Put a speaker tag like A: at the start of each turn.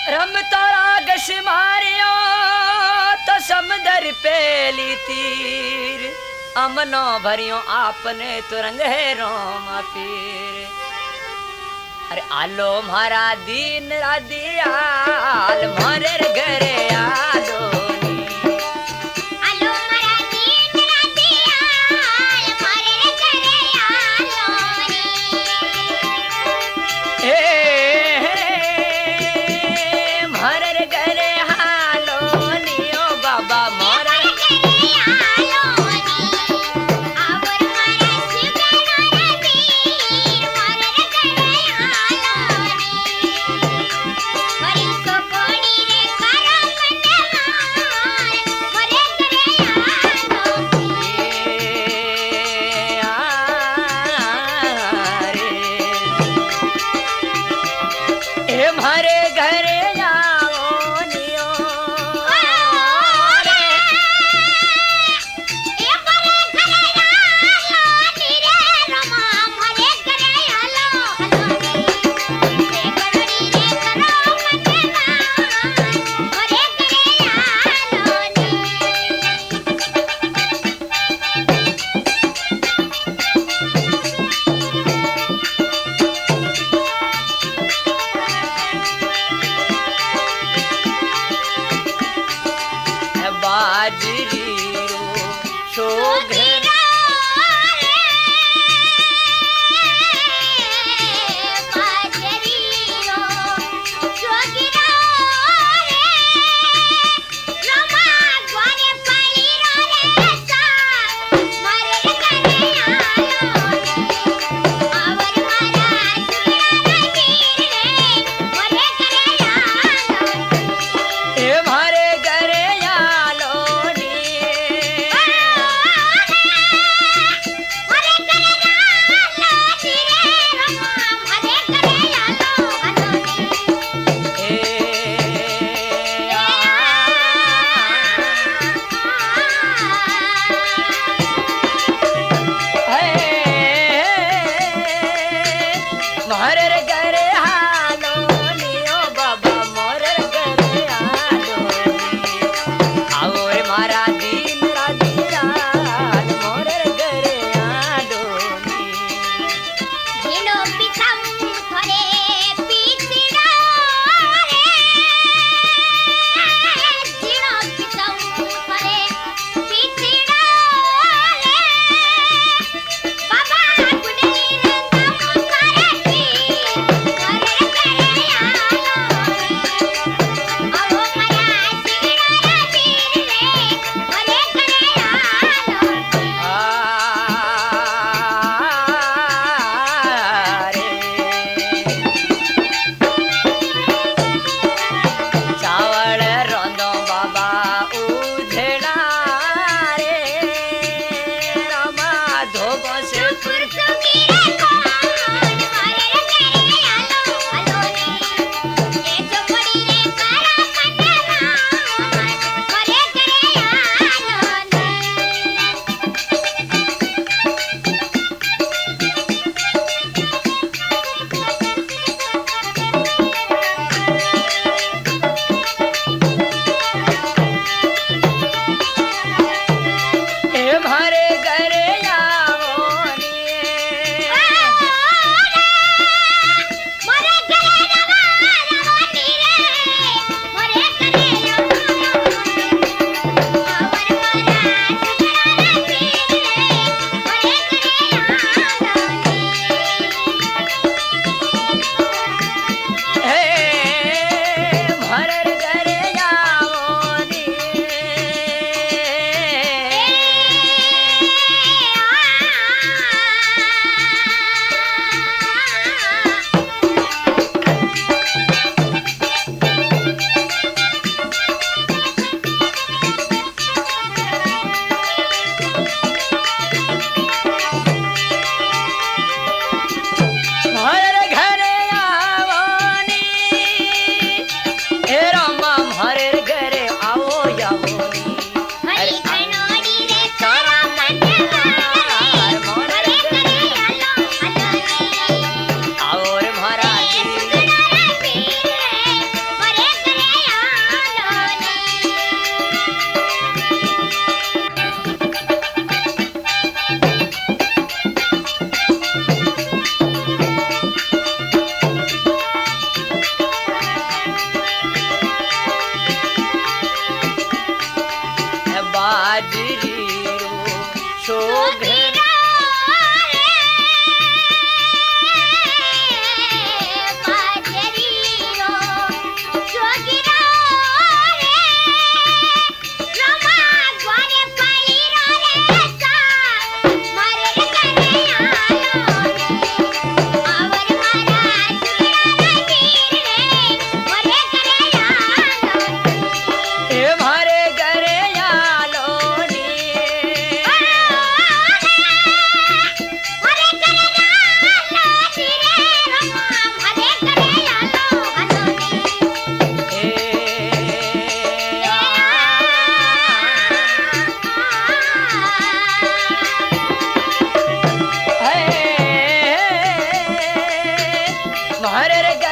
A: रमता रागस मारियो तो समुदर पेली तीर अमनो भरियो आपने तुरंग है रोम पीर। अरे आलो मारा दीन रादियाल मोरे घरे आलो
B: आलो मारा दीन रादियाल मोरे घरे आलो
A: मोरे घरे आलो नियो बाबा मोरे
B: घरे आलो आवर मारा शिवगणो रे वीर मोरे घरे आलो करी तो कोणी रे करा मनवार मोरे घरे आलो
A: ए मारे घरे आओ नियो रे
B: ए मोरे घरे आलो नीरे रमा मोरे घरे आलो हलो रे करोड़ी रे करो मनवार मोरे घरे आलो
A: अरे रे